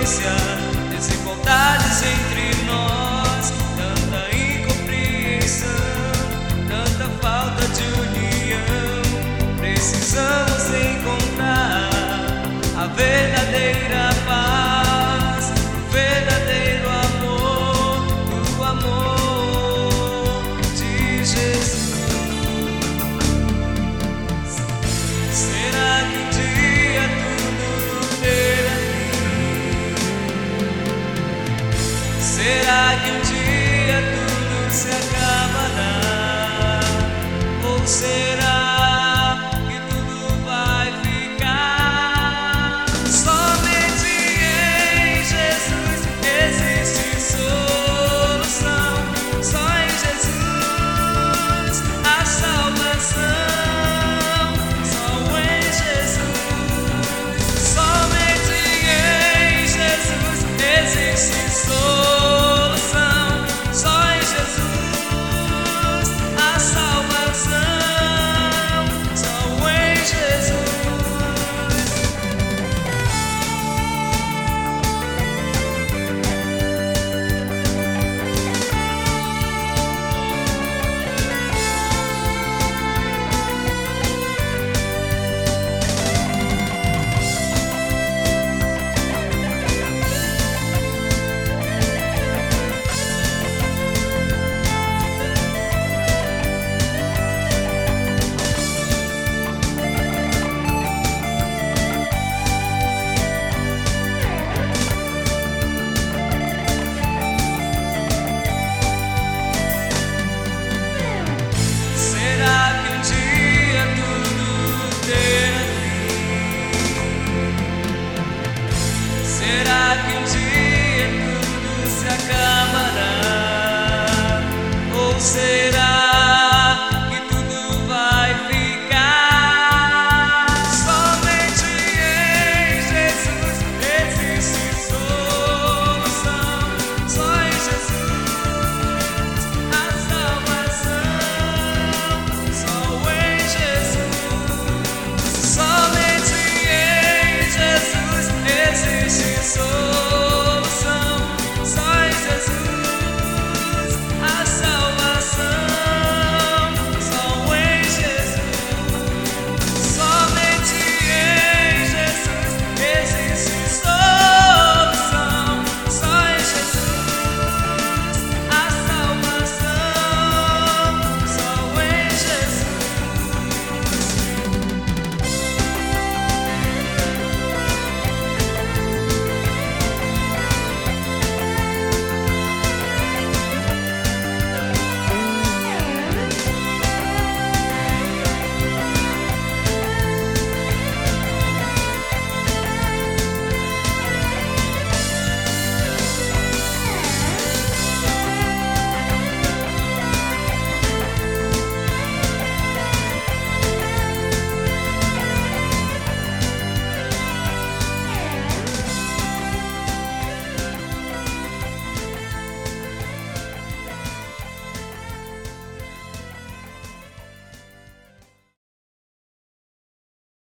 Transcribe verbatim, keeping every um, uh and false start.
violência, desigualdades entre nós, tanta incompreensão, tanta falta de união. Precisamos encontrar a verdadeira paz, o verdadeiro amor, o amor de Jesus. Será que um dia tudo terá fim? Será que um dia tudo se acabará? Ou será que tudo vai ficar? Somente em Jesus existe solução. Só em Jesus a salvação. Existe solução, só em Jesus a salvação, só em Jesus. Será que um dia tudo terá fim? Será que um dia